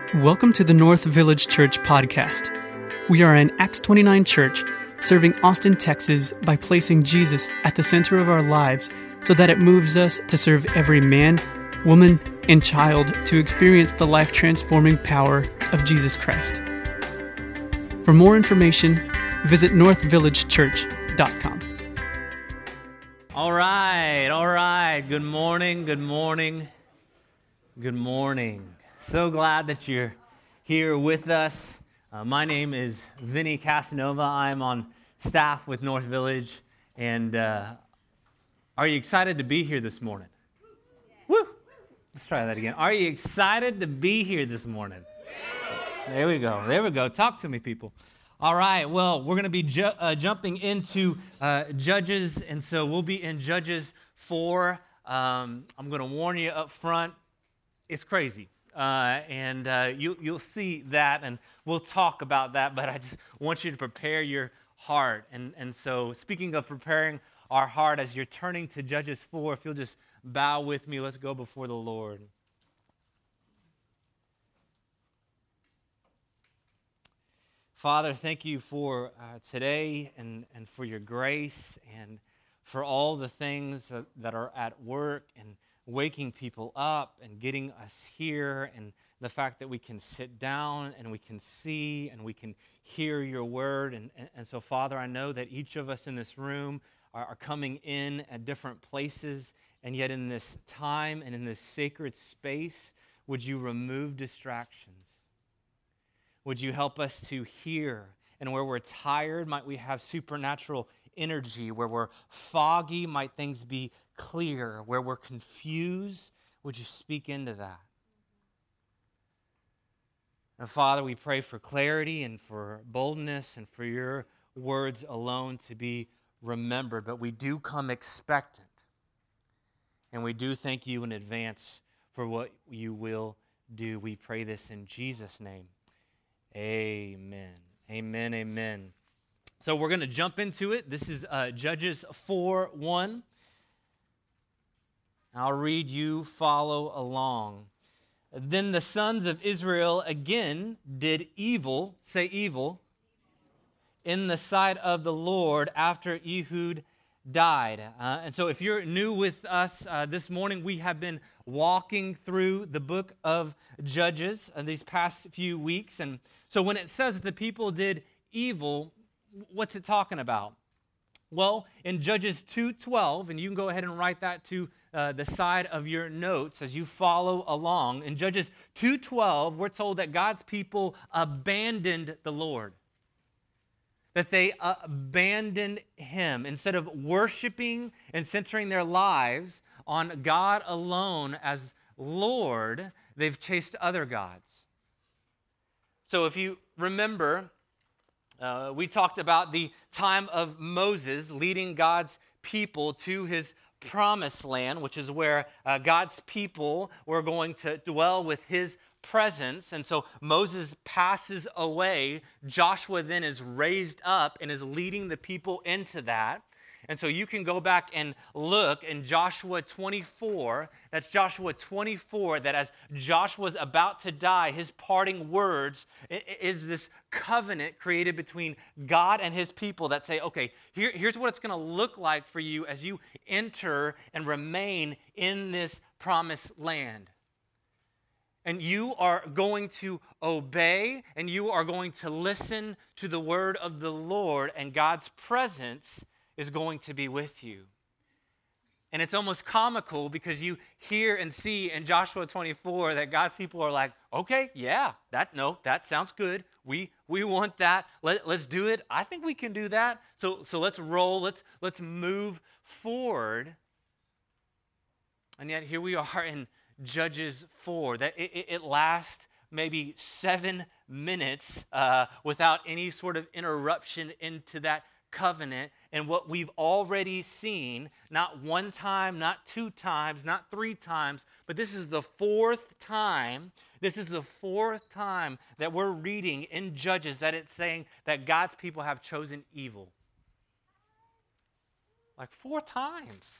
Welcome to the North Village Church podcast. We are an Acts 29 church serving Austin, Texas by placing Jesus at the center of our lives so that it moves us to serve every man, woman, and child to experience the life-transforming power of Jesus Christ. For more information, visit northvillagechurch.com. All right. Good morning. So glad that you're here with us. My name is Vinny Casanova. I'm on staff with North Village. And are you excited to be here this morning? Woo! Let's try that again. Are you excited to be here this morning? There we go. Talk to me, people. All right, well, we're going to be jumping into Judges, and so we'll be in Judges 4. I'm going to warn you up front, it's crazy, and you'll see that, and we'll talk about that, but I just want you to prepare your heart. And so speaking of preparing our heart, as you're turning to Judges 4, if you'll just bow with me, let's go before the Lord. Father, thank you for today and for your grace and for all the things that are at work and waking people up and getting us here, and the fact that we can sit down and we can see and we can hear your word. And so, Father, I know that each of us in this room are coming in at different places, and yet in this time and in this sacred space, would you remove distractions? Would you help us to hear? And where we're tired, might we have supernatural energy? Where we're foggy, might things be clear? Where we're confused, would you speak into that? And Father, we pray for clarity and for boldness and for your words alone to be remembered. But we do come expectant. And we do thank you in advance for what you will do. We pray this in Jesus' name. Amen. So we're going to jump into it. This is Judges 4:1. I'll read, you follow along. Then the sons of Israel again did evil, say evil, in the sight of the Lord after Ehud died. And so if you're new with us this morning, we have been walking through the book of Judges these past few weeks. And so when it says that the people did evil, what's it talking about? Well, in Judges 2:12, and you can go ahead and write that to the side of your notes as you follow along. In Judges 2:12, we're told that God's people abandoned the Lord. That they abandoned him. Instead of worshiping and centering their lives on God alone as Lord, they've chased other gods. So if you remember, we talked about the time of Moses leading God's people to his promised land, which is where God's people were going to dwell with his presence. And so Moses passes away. Joshua then is raised up and is leading the people into that. And so you can go back and look in Joshua 24. That's Joshua 24, that as Joshua's about to die, his parting words is this covenant created between God and his people that say, okay, here's what it's going to look like for you as you enter and remain in this promised land. And you are going to obey, and you are going to listen to the word of the Lord, and God's presence is going to be with you. And it's almost comical because you hear and see in Joshua 24 that God's people are like, okay, yeah, that sounds good. We want that. Let's do it. I think we can do that. So let's roll. Let's move forward. And yet here we are in Judges 4, that it lasts maybe 7 minutes without any sort of interruption into that covenant. And what we've already seen, not one time, not 2 times, not 3 times, but this is the 4th time. This is the 4th time that we're reading in Judges that it's saying that God's people have chosen evil. Like 4 times.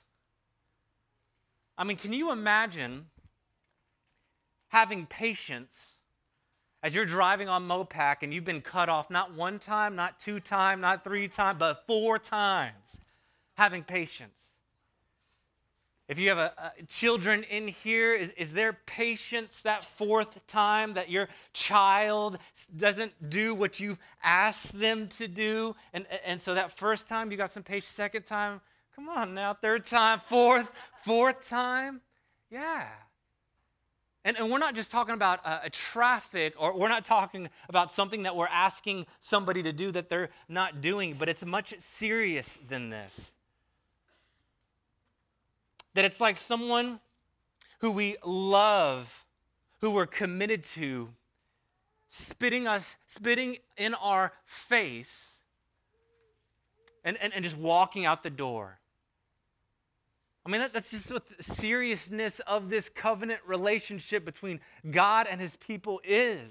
I mean, can you imagine having patience As you're driving on Mopac and you've been cut off not one time, not two times, not three times, but 4 times, having patience. If you have children in here, is there patience that 4th time that your child doesn't do what you've asked them to do? And so that first time you got some patience, second time, come on now, 3rd time, 4th time? Yeah. And we're not just talking about a traffic, or we're not talking about something that we're asking somebody to do that they're not doing, but it's much serious than this. That it's like someone who we love, who we're committed to, spitting in our face and just walking out the door. I mean, that's just what the seriousness of this covenant relationship between God and his people is.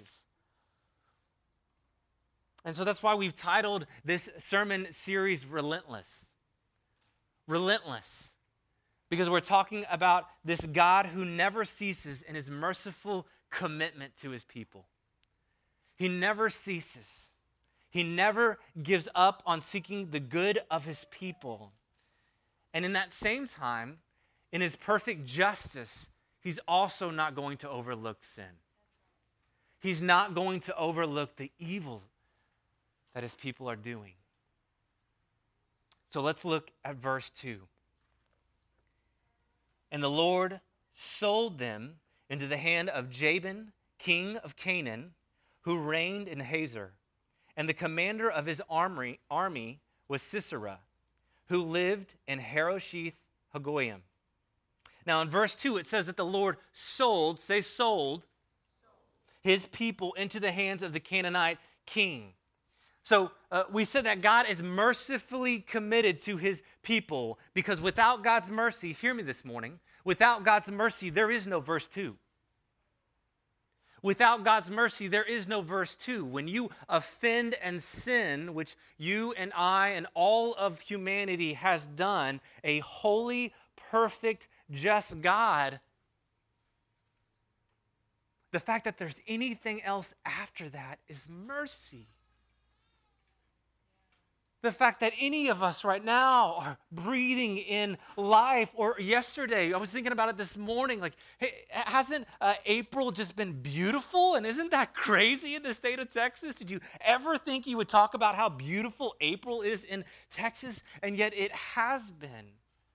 And so that's why we've titled this sermon series Relentless. Relentless. Because we're talking about this God who never ceases in his merciful commitment to his people. He never ceases. He never gives up on seeking the good of his people. And in that same time, in his perfect justice, he's also not going to overlook sin. He's not going to overlook the evil that his people are doing. So let's look at verse 2. And the Lord sold them into the hand of Jabin, king of Canaan, who reigned in Hazor. And the commander of his army was Sisera, who lived in Harosheth Hagoyim. Now in verse 2, it says that the Lord sold his people into the hands of the Canaanite king. So we said that God is mercifully committed to his people, because without God's mercy, hear me this morning, without God's mercy, there is no verse 2. Without God's mercy, there is no verse 2. When you offend and sin, which you and I and all of humanity has done, a holy, perfect, just God, the fact that there's anything else after that is mercy. The fact that any of us right now are breathing in life, or yesterday, I was thinking about it this morning, like, hey, hasn't April just been beautiful? And isn't that crazy in the state of Texas? Did you ever think you would talk about how beautiful April is in Texas? And yet it has been.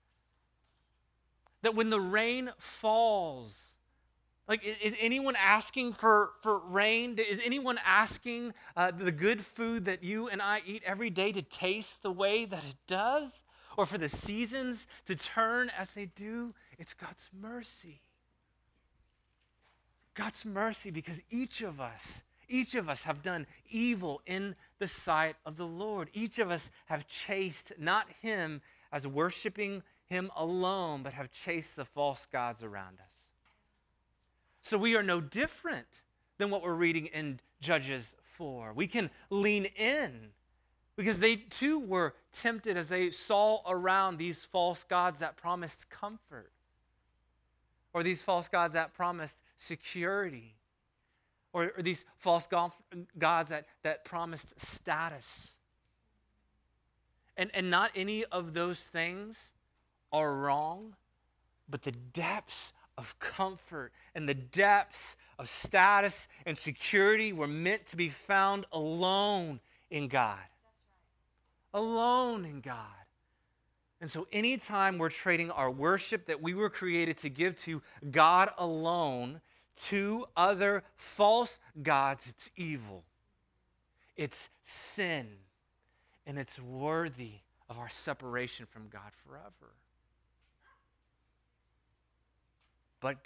That when the rain falls, like, is anyone asking for rain? Is anyone asking the good food that you and I eat every day to taste the way that it does? Or for the seasons to turn as they do? It's God's mercy. God's mercy, because each of us have done evil in the sight of the Lord. Each of us have chased not him as worshiping him alone, but have chased the false gods around us. So we are no different than what we're reading in Judges 4. We can lean in, because they too were tempted as they saw around these false gods that promised comfort, or these false gods that promised security, or these false gods that promised status. And not any of those things are wrong, but the depths of comfort and the depths of status and security were meant to be found alone in God. That's right. Alone in God. And so anytime we're trading our worship that we were created to give to God alone to other false gods, it's evil. It's sin. And it's worthy of our separation from God forever. But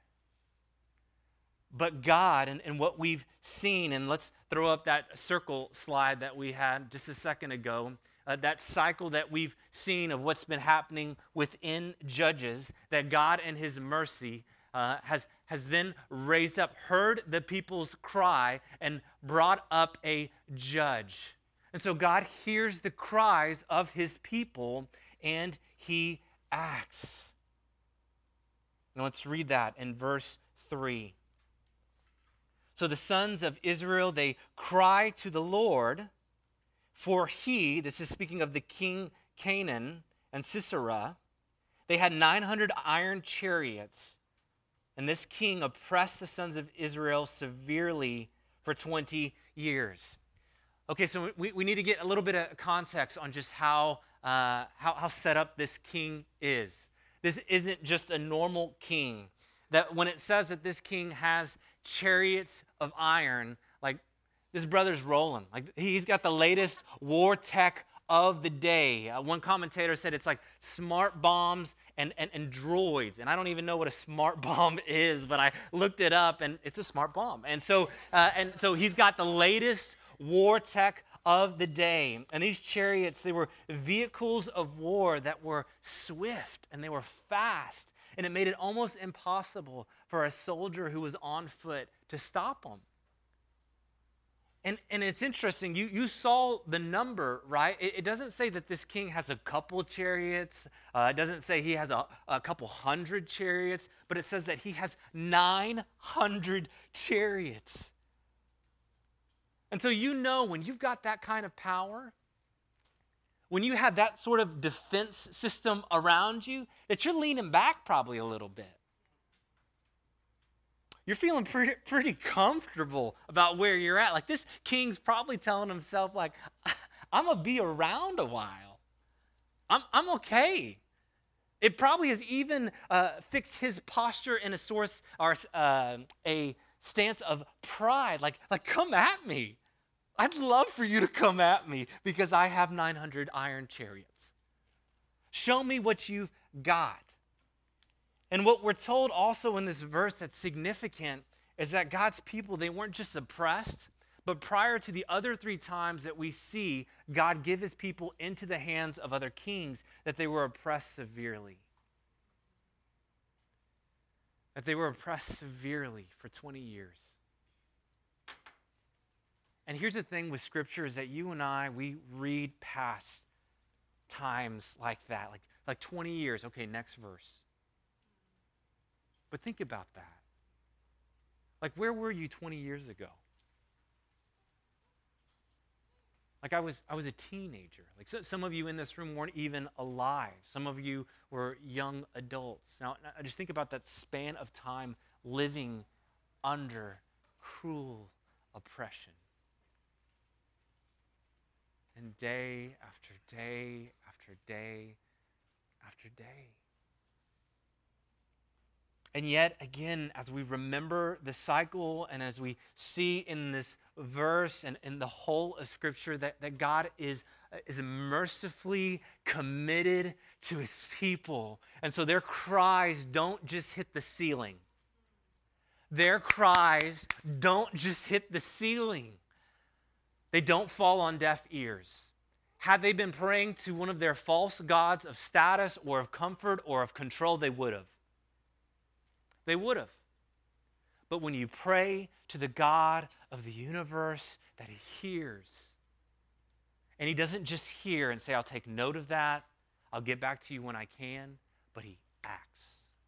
God, and what we've seen, and let's throw up that circle slide that we had just a second ago, that cycle that we've seen of what's been happening within Judges, that God in his mercy has then raised up, heard the people's cry, and brought up a judge. And so God hears the cries of his people, and he acts. Now let's read that in verse 3. So the sons of Israel, they cry to the Lord, for he, this is speaking of the king Canaan and Sisera, they had 900 iron chariots, and this king oppressed the sons of Israel severely for 20 years. Okay, so we need to get a little bit of context on just how set up this king is. This isn't just a normal king. That when it says that this king has chariots of iron, like this brother's rolling. Like he's got the latest war tech of the day. One commentator said it's like smart bombs and droids. And I don't even know what a smart bomb is, but I looked it up and it's a smart bomb. And so he's got the latest war tech of the day. And these chariots, they were vehicles of war that were swift and they were fast. And it made it almost impossible for a soldier who was on foot to stop them. And it's interesting, you saw the number, right? It doesn't say that this king has a couple chariots. It doesn't say he has a couple hundred chariots, but it says that he has 900 chariots. And so when you've got that kind of power, when you have that sort of defense system around you, that you're leaning back probably a little bit. You're feeling pretty comfortable about where you're at. Like this king's probably telling himself, like, I'm going to be around a while. I'm okay. It probably has even fixed his posture in a source or a stance of pride. Like come at me. I'd love for you to come at me because I have 900 iron chariots. Show me what you've got. And what we're told also in this verse that's significant is that God's people, they weren't just oppressed, but prior to the other 3 times that we see God give his people into the hands of other kings, that they were oppressed severely. That they were oppressed severely for 20 years. And here's the thing with Scripture is that you and I, we read past times like that, like 20 years. Okay, next verse. But think about that. Like, where were you 20 years ago? Like, I was a teenager. Like, some of you in this room weren't even alive. Some of you were young adults. Now, I just think about that span of time living under cruel oppression. And day after day after day after day. And yet, again, as we remember the cycle and as we see in this verse and in the whole of Scripture that God is mercifully committed to his people. And so their cries don't just hit the ceiling. Their cries don't just hit the ceiling. They don't fall on deaf ears. Had they been praying to one of their false gods of status or of comfort or of control, they would have. They would have. But when you pray to the God of the universe that he hears, and he doesn't just hear and say, I'll take note of that, I'll get back to you when I can, but he acts.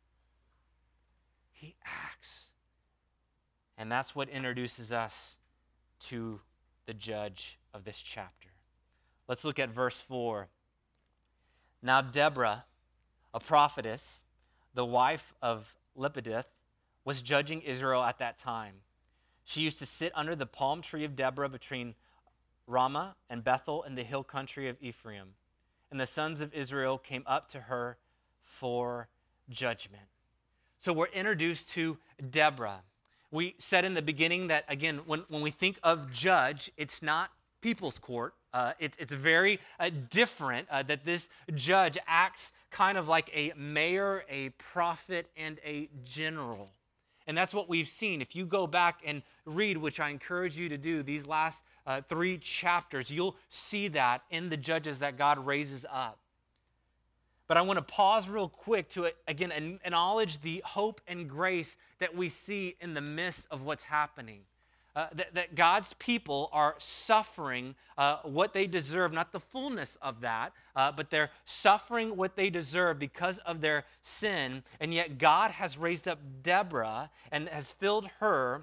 He acts. And that's what introduces us to the judge of this chapter. Let's look at verse 4. Now Deborah, a prophetess, the wife of Lepidith, was judging Israel at that time. She used to sit under the palm tree of Deborah between Ramah and Bethel in the hill country of Ephraim. And the sons of Israel came up to her for judgment. So we're introduced to Deborah. We said in the beginning that, again, when we think of judge, it's not people's court. It's very different that this judge acts kind of like a mayor, a prophet, and a general. And that's what we've seen. If you go back and read, which I encourage you to do, these last 3 chapters, you'll see that in the judges that God raises up. But I want to pause real quick to, again, acknowledge the hope and grace that we see in the midst of what's happening. That God's people are suffering what they deserve, not the fullness of that, but they're suffering what they deserve because of their sin. And yet God has raised up Deborah and has filled her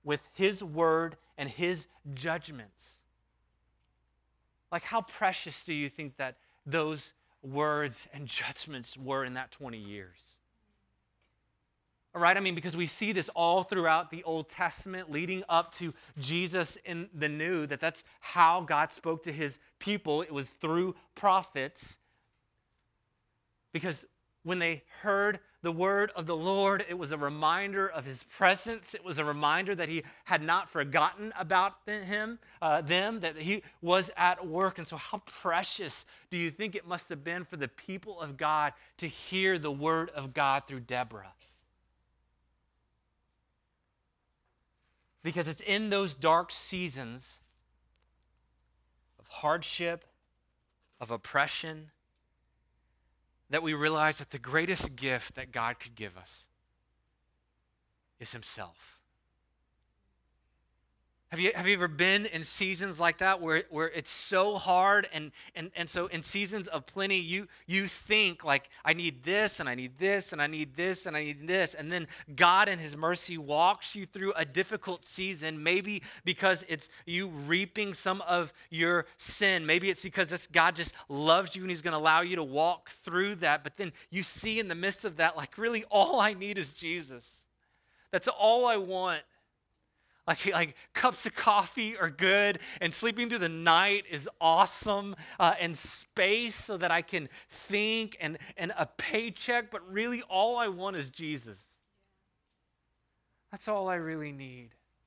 with his word and his judgments. Like, how precious do you think that those words and judgments were in that 20 years? All right, I mean, because we see this all throughout the Old Testament leading up to Jesus in the New, that's how God spoke to his people. It was through prophets. Because when they heard the word of the Lord, it was a reminder of his presence. It was a reminder that he had not forgotten about them, that he was at work. And so how precious do you think it must have been for the people of God to hear the word of God through Deborah? Because it's in those dark seasons of hardship, of oppression, that we realize that the greatest gift that God could give us is himself. Have you ever been in seasons like that where it's so hard and so in seasons of plenty you think like, I need this and I need this and I need this and I need this, and then God in his mercy walks you through a difficult season, maybe because it's you reaping some of your sin, maybe it's because God just loves you and he's going to allow you to walk through that, but then you see in the midst of that, like, really all I need is Jesus. That's all I want. Like cups of coffee are good, and sleeping through the night is awesome, and space so that I can think, and a paycheck, but really all I want is Jesus. That's all I really need.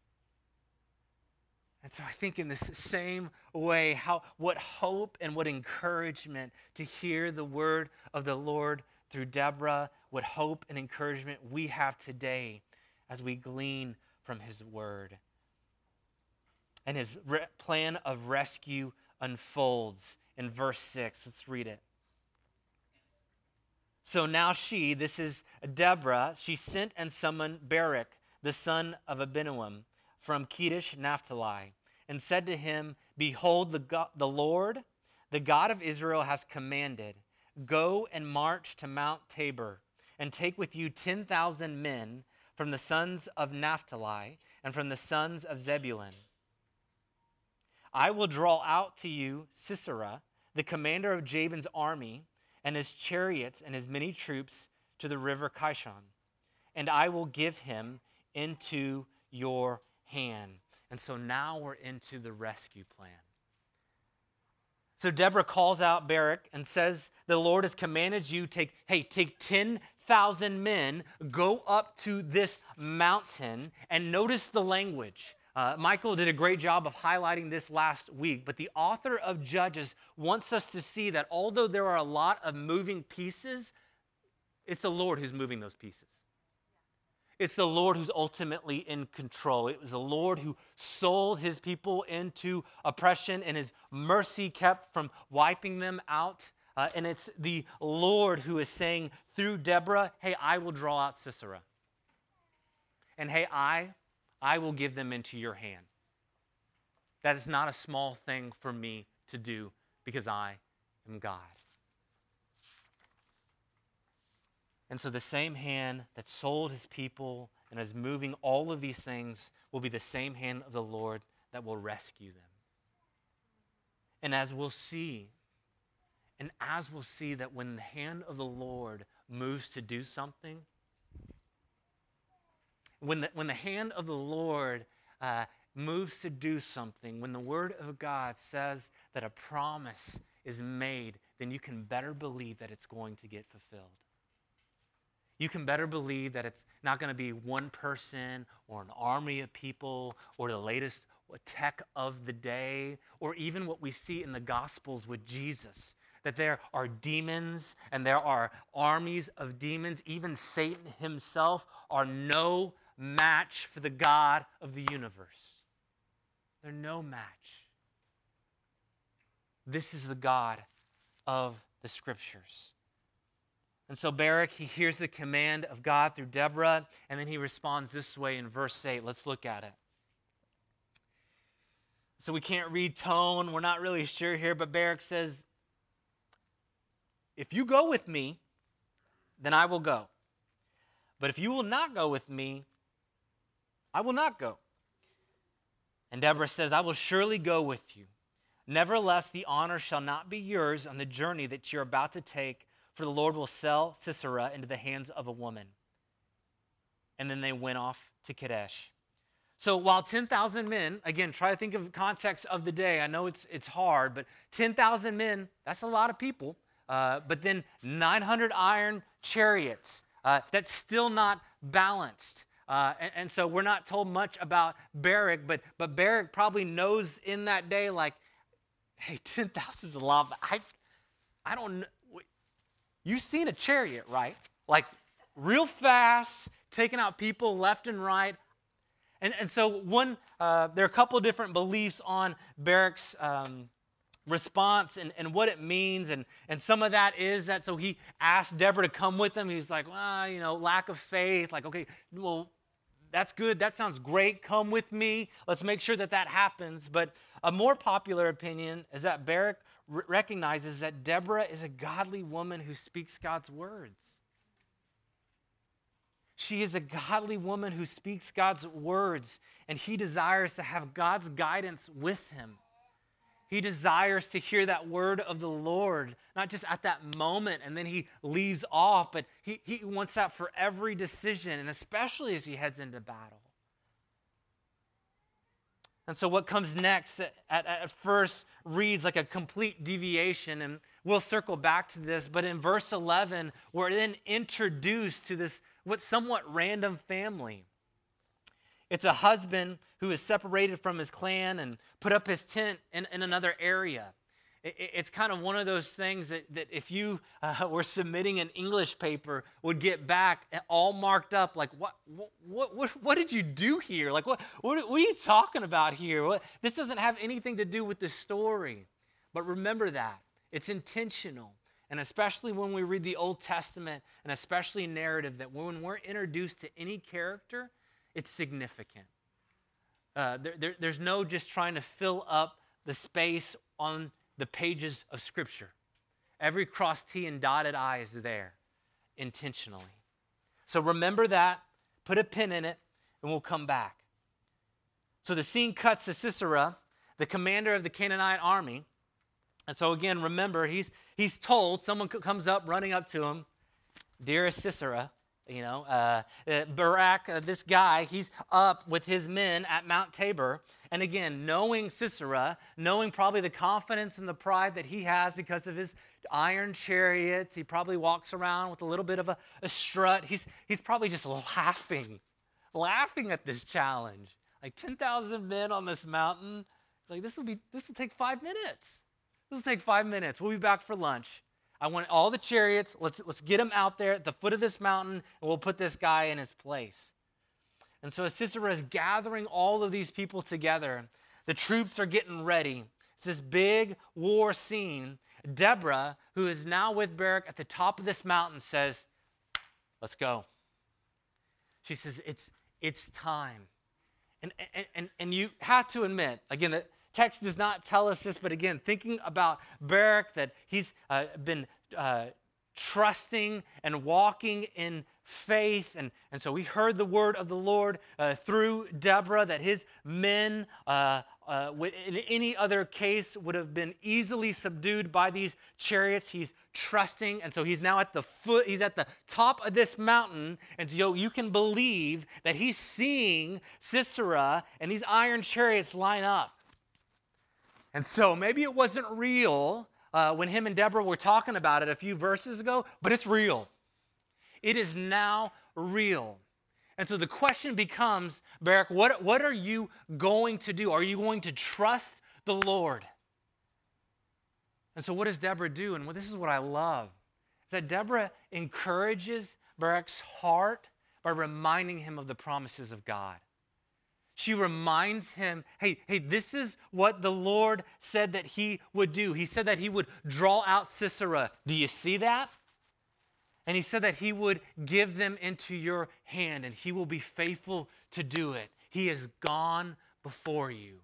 And so I think in this same way, what hope and what encouragement to hear the word of the Lord through Deborah, what hope and encouragement we have today as we glean from his word. And his plan of rescue unfolds in verse 6. Let's read it. So now this is Deborah, she sent and summoned Barak, the son of Abinoam, from Kedesh Naphtali, and said to him, Behold, the Lord, the God of Israel, has commanded, Go and march to Mount Tabor, and take with you 10,000 men from the sons of Naphtali and from the sons of Zebulun. I will draw out to you Sisera, the commander of Jabin's army, and his chariots and his many troops to the river Kishon, and I will give him into your hand. And so now we're into the rescue plan. So Deborah calls out Barak and says, the Lord has commanded you, take 10,000 men, go up to this mountain, and notice the language. Michael did a great job of highlighting this last week, but the author of Judges wants us to see that although there are a lot of moving pieces, it's the Lord who's moving those pieces. It's the Lord who's ultimately in control. It was the Lord who sold his people into oppression, and his mercy kept from wiping them out. And it's the Lord who is saying through Deborah, hey, I will draw out Sisera. And hey, I will give them into your hand. That is not a small thing for me to do because I am God. And so the same hand that sold his people and is moving all of these things will be the same hand of the Lord that will rescue them. And as we'll see that when the hand of the Lord moves to do something, when the hand of the Lord moves to do something, when the word of God says that a promise is made, then you can better believe that it's going to get fulfilled. You can better believe that it's not going to be one person or an army of people or the latest tech of the day, or even what we see in the Gospels with Jesus, that there are demons and there are armies of demons. Even Satan himself are no match for the God of the universe. They're no match. This is the God of the Scriptures. And so Barak, he hears the command of God through Deborah, and then he responds this way in verse 8. Let's look at it. So we can't read tone. We're not really sure here, but Barak says, if you go with me, then I will go. But if you will not go with me, I will not go. And Deborah says, I will surely go with you. Nevertheless, the honor shall not be yours on the journey that you're about to take, for the Lord will sell Sisera into the hands of a woman. And then they went off to Kadesh. So while 10,000 men, again, try to think of the context of the day. I know it's hard, but 10,000 men, that's a lot of people. But then 900 iron chariots, that's still not balanced. And so we're not told much about Barak, but Barak probably knows in that day, like, hey, 10,000 is a lot. I don't know. You've seen a chariot, right? Like real fast, taking out people left and right. And so there are a couple of different beliefs on Barak's response and what it means. And some of that is that so he asked Deborah to come with him. He's like, well, lack of faith. Like, okay, well, that's good. That sounds great. Come with me. Let's make sure that happens. But a more popular opinion is that Barak recognizes that Deborah is a godly woman who speaks God's words. She is a godly woman who speaks God's words, and he desires to have God's guidance with him. He desires to hear that word of the Lord, not just at that moment and then he leaves off, but he wants that for every decision, and especially as he heads into battle. And so what comes next at first reads like a complete deviation, and we'll circle back to this, but in verse 11, we're then introduced to this what's somewhat random family. It's a husband who is separated from his clan and put up his tent in another area. It's kind of one of those things that if you were submitting an English paper would get back all marked up like, what did you do here? Like, what are you talking about here? This doesn't have anything to do with the story. But remember that. It's intentional. And especially when we read the Old Testament, and especially narrative, that when we're introduced to any character, it's significant. There's no just trying to fill up the space on the pages of Scripture. Every crossed T and dotted I is there intentionally. So remember that, put a pin in it, and we'll come back. So the scene cuts to Sisera, the commander of the Canaanite army. And so again, remember, he's told, someone comes up, running up to him, dearest Sisera, Barak, this guy, he's up with his men at Mount Tabor. And again, knowing Sisera, knowing probably the confidence and the pride that he has because of his iron chariots, he probably walks around with a little bit of a strut. He's probably just laughing at this challenge. Like 10,000 men on this mountain. It's like, this will take 5 minutes. This will take 5 minutes. We'll be back for lunch. I want all the chariots. Let's get them out there at the foot of this mountain, and we'll put this guy in his place. And so as Sisera is gathering all of these people together, the troops are getting ready. It's this big war scene. Deborah, who is now with Barak at the top of this mountain, says, let's go. She says, it's time. And you have to admit, again, that text does not tell us this, but again, thinking about Barak, that he's been trusting and walking in faith. And so we heard the word of the Lord through Deborah, that his men, in any other case, would have been easily subdued by these chariots. He's trusting, and so he's now at the top of this mountain, and so you can believe that he's seeing Sisera and these iron chariots line up. And so maybe it wasn't real when him and Deborah were talking about it a few verses ago, but it's real. It is now real. And so the question becomes, Barak, what are you going to do? Are you going to trust the Lord? And so what does Deborah do? And this is what I love, is that Deborah encourages Barak's heart by reminding him of the promises of God. She reminds him, hey, this is what the Lord said that he would do. He said that he would draw out Sisera. Do you see that? And he said that he would give them into your hand, and he will be faithful to do it. He has gone before you.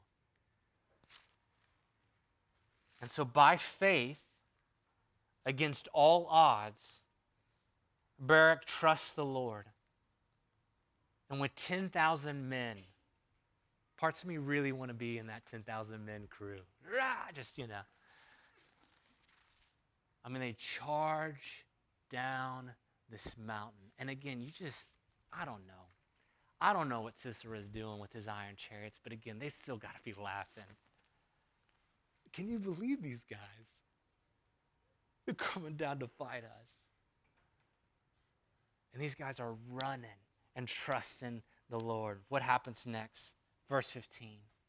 And so by faith, against all odds, Barak trusts the Lord. And with 10,000 men, Parts of me really want to be in that 10,000 men crew. Just, I mean, they charge down this mountain. And again, I don't know. I don't know what Sisera is doing with his iron chariots, but again, they still got to be laughing. Can you believe these guys? They're coming down to fight us. And these guys are running and trusting the Lord. What happens next? Verse 15.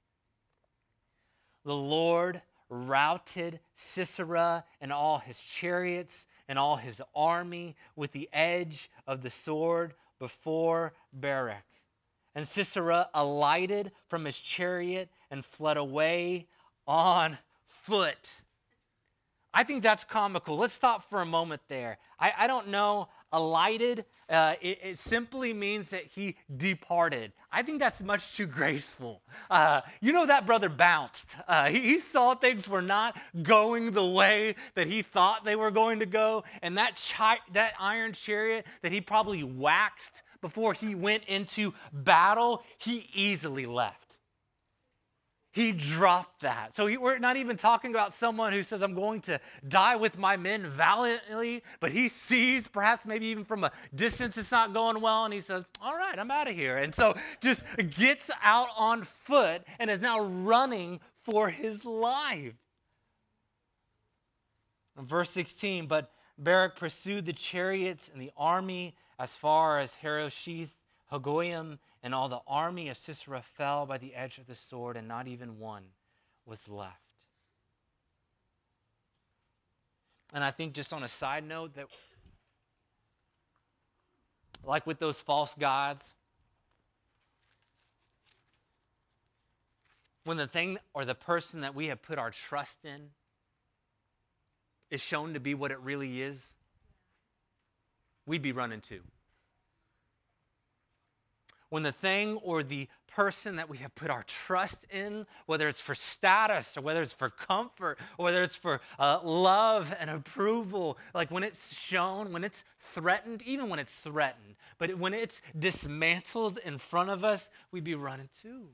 The Lord routed Sisera and all his chariots and all his army with the edge of the sword before Barak. And Sisera alighted from his chariot and fled away on foot. I think that's comical. Let's stop for a moment there. I don't know. Alighted, it simply means that he departed. I think that's much too graceful. That brother bounced. He saw things were not going the way that he thought they were going to go. And that iron chariot that he probably waxed before he went into battle, he easily left. He dropped that. So we're not even talking about someone who says, I'm going to die with my men valiantly, but he sees, perhaps maybe even from a distance, it's not going well, and he says, all right, I'm out of here. And so just gets out on foot and is now running for his life. In verse 16, but Barak pursued the chariots and the army as far as Harosheth Hagoyim, and all the army of Sisera fell by the edge of the sword, and not even one was left. And I think just on a side note that, like with those false gods, when the thing or the person that we have put our trust in is shown to be what it really is, we'd be running too. When the thing or the person that we have put our trust in, whether it's for status or whether it's for comfort or whether it's for love and approval, like when it's shown, when it's threatened, even when it's threatened, but when it's dismantled in front of us, we'd be running too.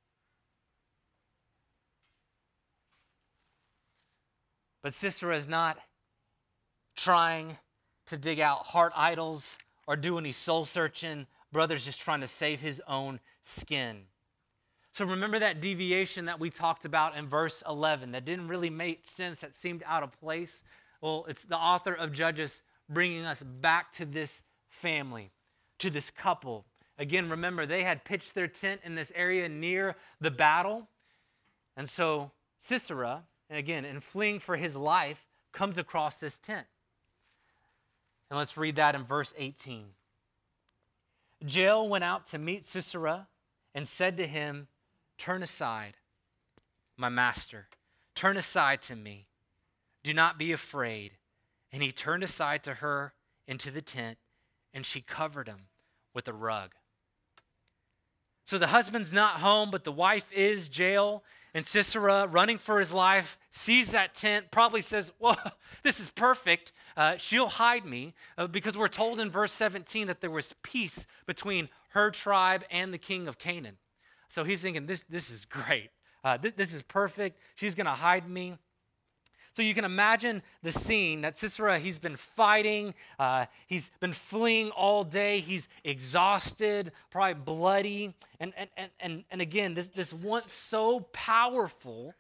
But Sisera is not trying to dig out heart idols or do any soul searching. Brother's just trying to save his own skin. So remember that deviation that we talked about in verse 11 that didn't really make sense, that seemed out of place? Well, it's the author of Judges bringing us back to this family, to this couple. Again, remember, they had pitched their tent in this area near the battle. And so Sisera, and again, in fleeing for his life, comes across this tent. And let's read that in verse 18. Jael went out to meet Sisera and said to him, turn aside, my master. Turn aside to me. Do not be afraid. And he turned aside to her into the tent, and she covered him with a rug. So the husband's not home, but the wife is. Jael, and Sisera, running for his life, sees that tent, probably says, well, this is perfect. She'll hide me, because we're told in verse 17 that there was peace between her tribe and the king of Canaan. So he's thinking, this is great. This is perfect. She's going to hide me. So you can imagine the scene that Sisera, he's been fighting, he's been fleeing all day, he's exhausted, probably bloody, and again, this once so powerful,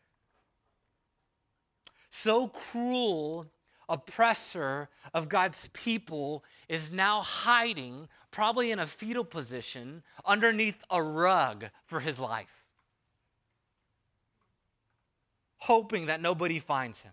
so cruel oppressor of God's people is now hiding, probably in a fetal position, underneath a rug for his life, hoping that nobody finds him.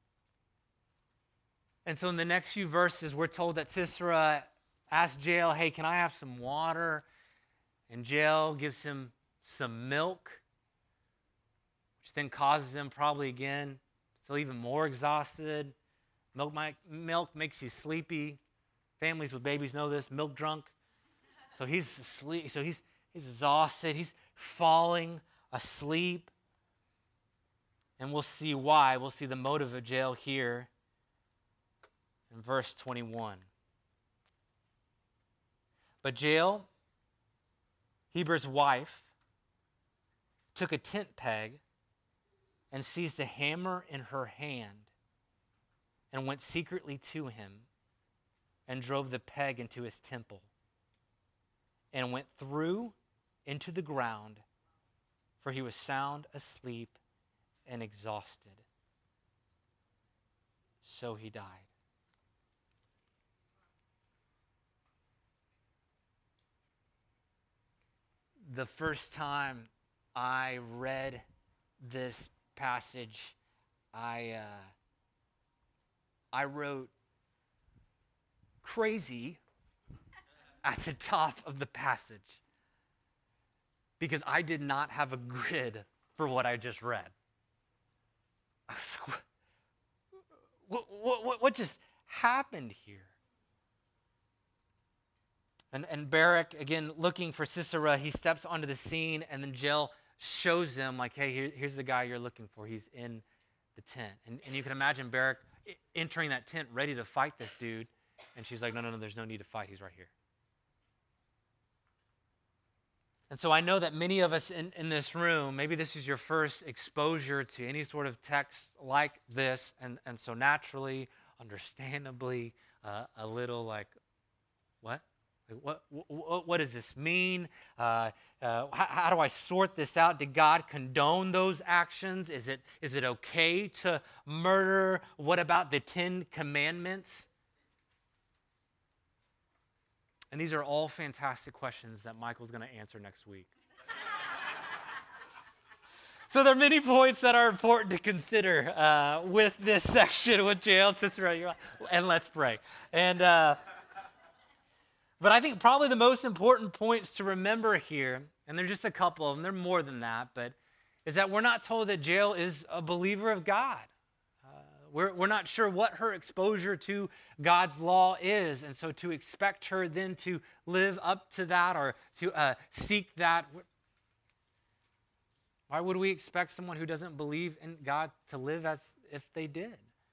And so in the next few verses, we're told that Sisera asks Jael, hey, can I have some water? And Jael gives him some milk, which then causes him probably again to feel even more exhausted. Milk makes you sleepy. Families with babies know this, milk drunk. So he's asleep. So he's exhausted. He's falling asleep. And we'll see why. We'll see the motive of Jael here in verse 21. But Jael, Heber's wife, took a tent peg and seized a hammer in her hand and went secretly to him and drove the peg into his temple and went through into the ground, for he was sound asleep and exhausted. So he died. The first time I read this passage, I wrote crazy at the top of the passage because I did not have a grid for what I just read. I was like, what just happened here? And Barak, again, looking for Sisera, he steps onto the scene, and then Jael shows him, like, hey, here's the guy you're looking for. He's in the tent. And you can imagine Barak entering that tent ready to fight this dude. And she's like, no, there's no need to fight. He's right here. And so I know that many of us in this room, maybe this is your first exposure to any sort of text like this. And so naturally, understandably, a little like, what? What does this mean? How do I sort this out? Did God condone those actions? Is it okay to murder? What about the 10 Commandments? And these are all fantastic questions that Michael's going to answer next week. So there are many points that are important to consider with this section with Jael, Sisera, and let's pray. And but I think probably the most important points to remember here, and there's just a couple of them, they're more than that, but is that we're not told that Jael is a believer of God. We're not sure what her exposure to God's law is, and so to expect her then to live up to that or to seek that, why would we expect someone who doesn't believe in God to live as if they did?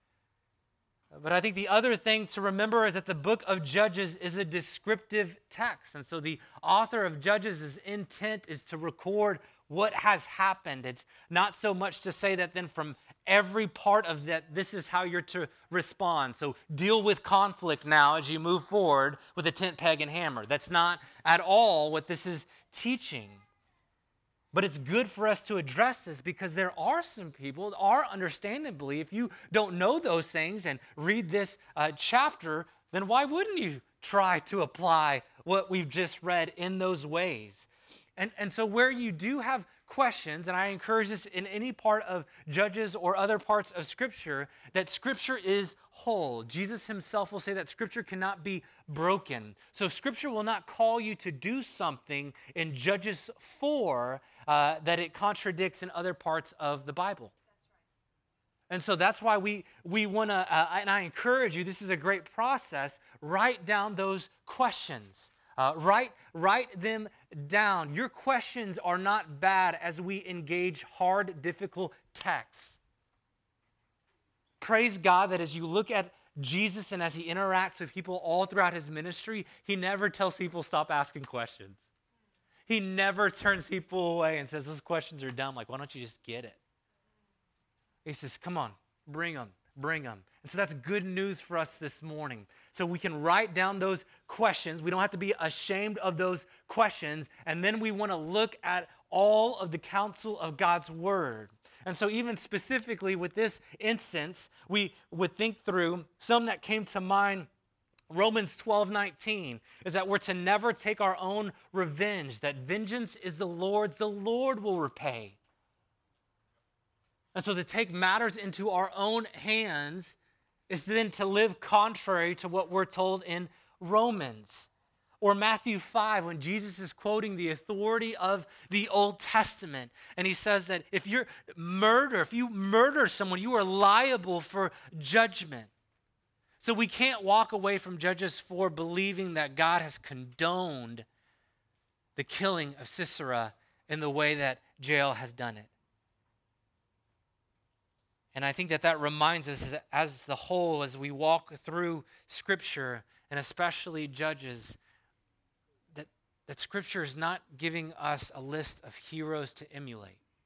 But I think the other thing to remember is that the book of Judges is a descriptive text. And so the author of Judges' intent is to record what has happened. It's not so much to say that then from every part of that, this is how you're to respond. So deal with conflict now as you move forward with a tent peg and hammer. That's not at all what this is teaching. But it's good for us to address this because there are some people, understandably, if you don't know those things and read this chapter, then why wouldn't you try to apply what we've just read in those ways? And so where you do have questions, and I encourage this in any part of Judges or other parts of Scripture, that Scripture is whole. Jesus himself will say that Scripture cannot be broken. So Scripture will not call you to do something in Judges 4 that it contradicts in other parts of the Bible. And so that's why we want to, and I encourage you, this is a great process, write down those questions. Write them down. Your questions are not bad as we engage hard, difficult texts. Praise God that as you look at Jesus and as he interacts with people all throughout his ministry, he never tells people stop asking questions. He never turns people away and says, those questions are dumb. Like, why don't you just get it? He says, come on, bring them. And so that's good news for us this morning. So we can write down those questions. We don't have to be ashamed of those questions. And then we want to look at all of the counsel of God's word. And so even specifically with this instance, we would think through some that came to mind. Romans 12:19 is that we're to never take our own revenge, that vengeance is the Lord's, the Lord will repay. And so to take matters into our own hands is then to live contrary to what we're told in Romans. Or Matthew 5, when Jesus is quoting the authority of the Old Testament, and he says that if you murder someone, you are liable for judgment. So we can't walk away from Judges 4 believing that God has condoned the killing of Sisera in the way that Jael has done it. And I think that reminds us that as the whole, as we walk through Scripture, and especially Judges, that Scripture is not giving us a list of heroes to emulate.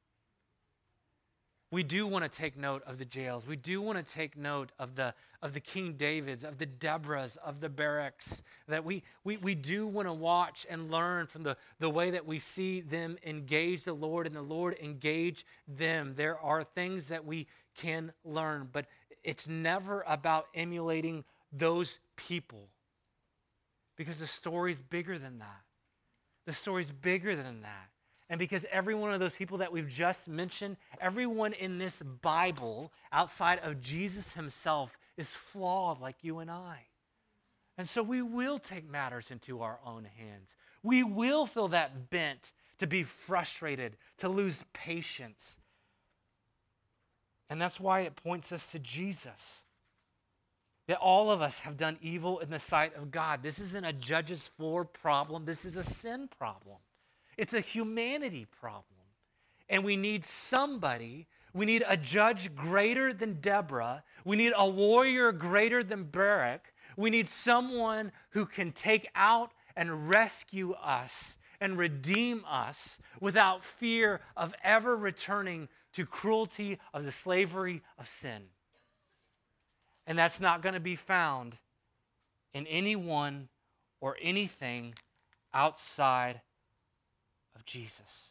We do want to take note of the jails. We do want to take note of the King Davids, of the Deborahs, of the Barracks, that we do want to watch and learn from the way that we see them engage the Lord and the Lord engage them. There are things that we can learn, but it's never about emulating those people, because the story's bigger than that. The story's bigger than that. And because every one of those people that we've just mentioned, everyone in this Bible outside of Jesus himself is flawed like you and I. And so we will take matters into our own hands. We will feel that bent to be frustrated, to lose patience. And that's why it points us to Jesus. That all of us have done evil in the sight of God. This isn't a Judges 4 problem. This is a sin problem. It's a humanity problem. And we need somebody. We need a judge greater than Deborah. We need a warrior greater than Barak. We need someone who can take out and rescue us and redeem us without fear of ever returning to cruelty of the slavery of sin. And that's not going to be found in anyone or anything outside of Jesus.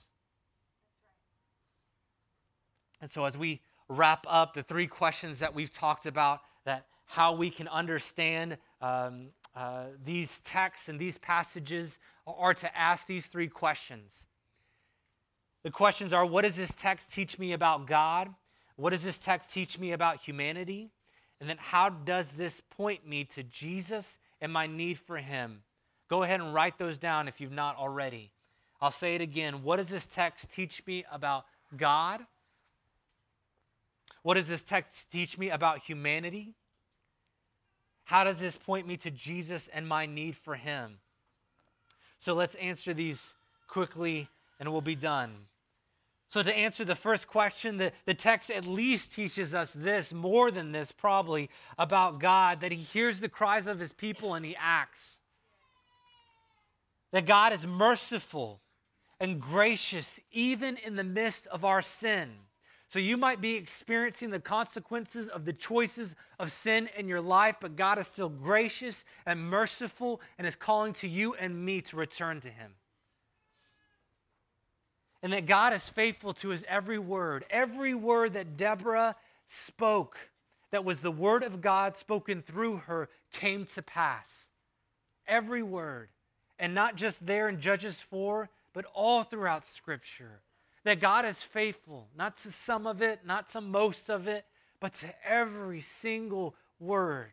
And so as we wrap up the 3 questions that we've talked about, that how we can understand these texts and these passages, are to ask these 3 questions. The questions are, what does this text teach me about God? What does this text teach me about humanity? And then how does this point me to Jesus and my need for him? Go ahead and write those down if you've not already. I'll say it again. What does this text teach me about God? What does this text teach me about humanity? How does this point me to Jesus and my need for him? So let's answer these quickly and we'll be done. So to answer the first question, the text at least teaches us this, more than this probably, about God, that he hears the cries of his people and he acts. That God is merciful and gracious even in the midst of our sin. So you might be experiencing the consequences of the choices of sin in your life, but God is still gracious and merciful and is calling to you and me to return to him. And that God is faithful to his every word that Deborah spoke, that was the word of God spoken through her, came to pass. Every word. And not just there in Judges 4, but all throughout Scripture. That God is faithful, not to some of it, not to most of it, but to every single word.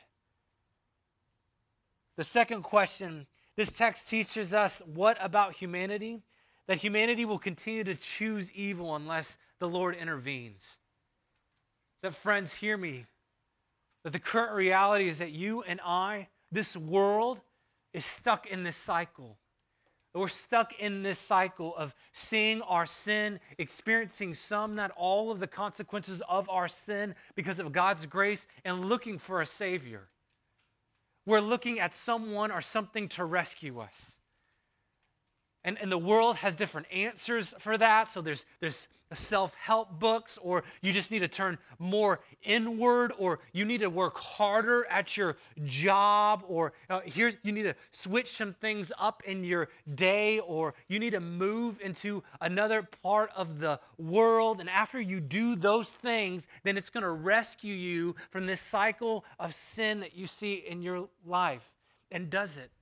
The second question, this text teaches us what about humanity? That humanity will continue to choose evil unless the Lord intervenes. That, friends, hear me. That the current reality is that you and I, this world, is stuck in this cycle. We're stuck in this cycle of seeing our sin, experiencing some, not all of the consequences of our sin because of God's grace, and looking for a Savior. We're looking at someone or something to rescue us. And the world has different answers for that. So there's self-help books, or you just need to turn more inward, or you need to work harder at your job, or you need to switch some things up in your day, or you need to move into another part of the world. And after you do those things, then it's going to rescue you from this cycle of sin that you see in your life. And does it?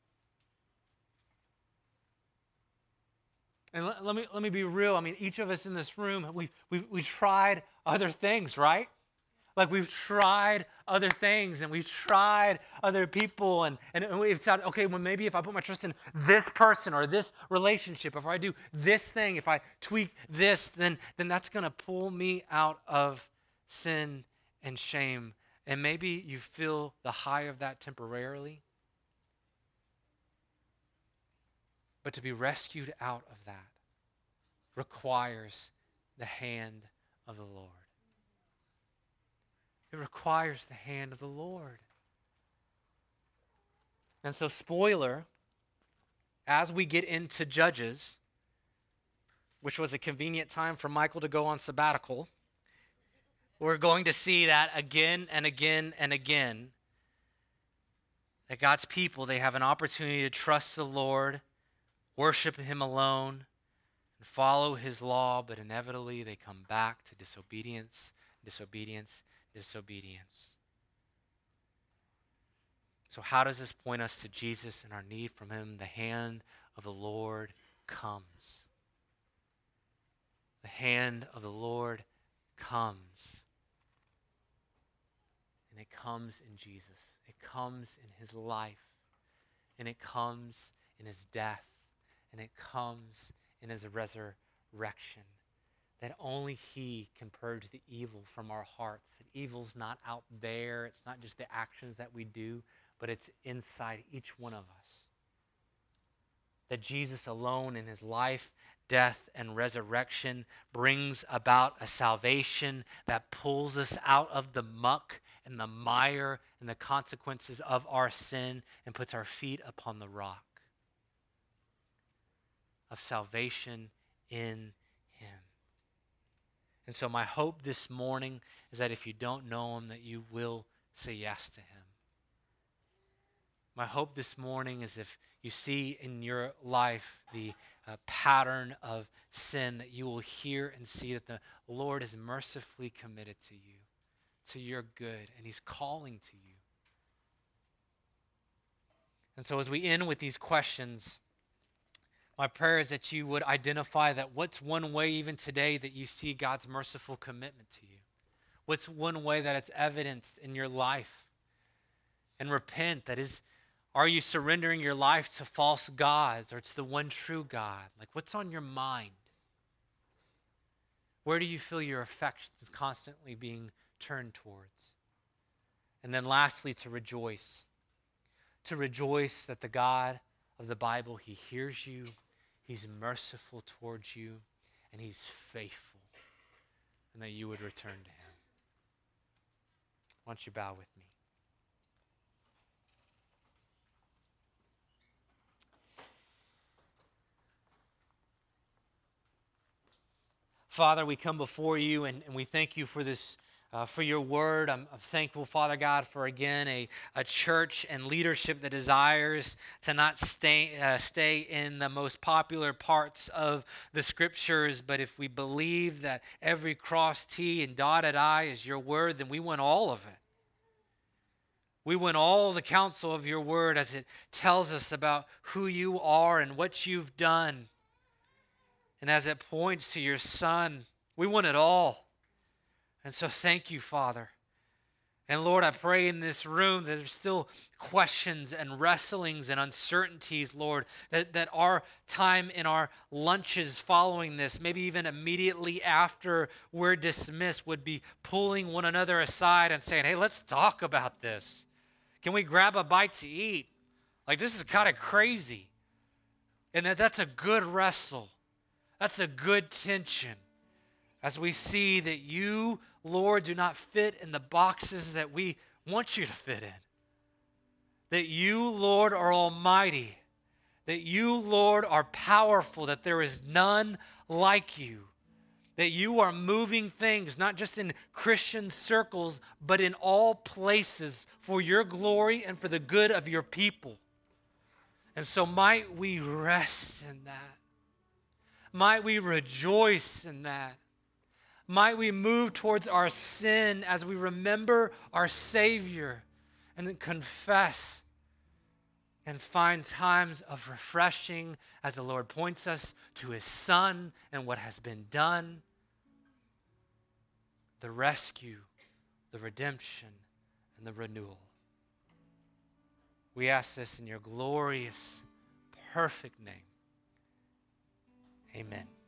And let me be real. I mean, each of us in this room, we tried other things, right? Like we've tried other things and we've tried other people and we've said, okay, well, maybe if I put my trust in this person or this relationship, if I do this thing, if I tweak this, then that's going to pull me out of sin and shame. And maybe you feel the high of that temporarily. But to be rescued out of that requires the hand of the Lord. It requires the hand of the Lord. And so, spoiler, as we get into Judges, which was a convenient time for Michael to go on sabbatical, We're going to see that again and again and again. That God's people, they have an opportunity to trust the Lord, worship him alone, and follow his law, but inevitably they come back to disobedience, disobedience, disobedience. So how does this point us to Jesus and our need from him? The hand of the Lord comes. The hand of the Lord comes. And it comes in Jesus. It comes in his life. And it comes in his death. And it comes in his resurrection. That only he can purge the evil from our hearts. That evil's not out there. It's not just the actions that we do, but it's inside each one of us. That Jesus alone in his life, death, and resurrection brings about a salvation that pulls us out of the muck and the mire and the consequences of our sin and puts our feet upon the rock of salvation in him. And so my hope this morning is that if you don't know him, that you will say yes to him. My hope this morning is if you see in your life the pattern of sin, that you will hear and see that the Lord is mercifully committed to you, to your good, and he's calling to you. And so as we end with these questions, my prayer is that you would identify that what's one way even today that you see God's merciful commitment to you? What's one way that it's evidenced in your life? And repent, that is, are you surrendering your life to false gods or to the one true God? Like, what's on your mind? Where do you feel your affections constantly being turned towards? And then lastly, to rejoice. To rejoice that the God of the Bible, he hears you, he's merciful towards you, and he's faithful, and that you would return to him. Why don't you bow with me? Father, we come before you and we thank you for this, for your word. I'm thankful, Father God, for again a church and leadership that desires to not stay in the most popular parts of the scriptures, but if we believe that every crossed T and dotted I is your word, then we want all of it. We want all the counsel of your word as it tells us about who you are and what you've done. And as it points to your Son, we want it all. And so thank you, Father. And Lord, I pray in this room that there's still questions and wrestlings and uncertainties, Lord, that our time in our lunches following this, maybe even immediately after we're dismissed, would be pulling one another aside and saying, hey, let's talk about this. Can we grab a bite to eat? Like, this is kind of crazy. And that's a good wrestle. That's a good tension as we see that you, Lord, do not fit in the boxes that we want you to fit in. That you, Lord, are almighty. That you, Lord, are powerful. That there is none like you. That you are moving things, not just in Christian circles, but in all places for your glory and for the good of your people. And so might we rest in that. Might we rejoice in that. Might we move towards our sin as we remember our Savior and then confess and find times of refreshing as the Lord points us to his Son and what has been done. The rescue, the redemption, and the renewal. We ask this in your glorious, perfect name. Amen.